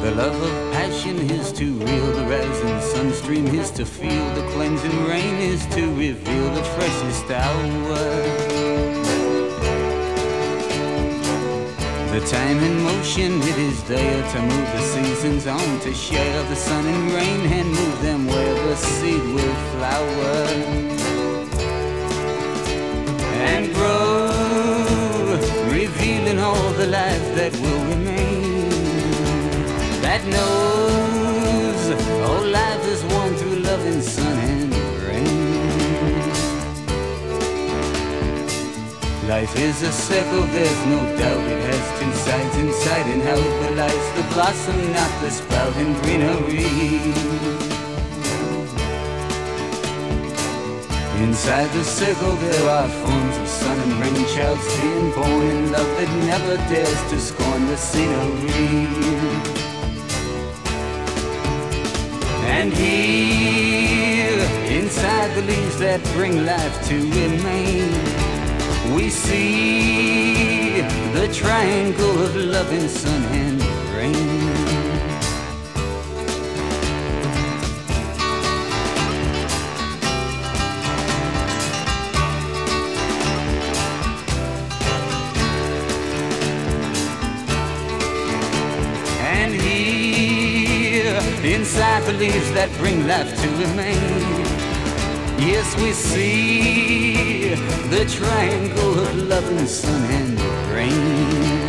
The love of passion is to reel the rising sun stream, is to feel the cleansing rain, is to reveal the freshest hour. The time in motion, it is there to move the seasons on, to share the sun and rain and move them where the seed will flower and grow, revealing all the life that will remain, that knows all life is won through love and sun and rain. Life is a circle, there's no doubt. It has two sides inside, and how it belies the blossom, not the sprout and greenery. Inside the circle there are forms of sun and rain, child's being born in love that never dares to scorn the scenery. And here, inside the leaves that bring life to remain, we see the triangle of love and sun and rain. And here, inside the leaves that bring life to remain, yes, we see the triangle of love and sun and rain.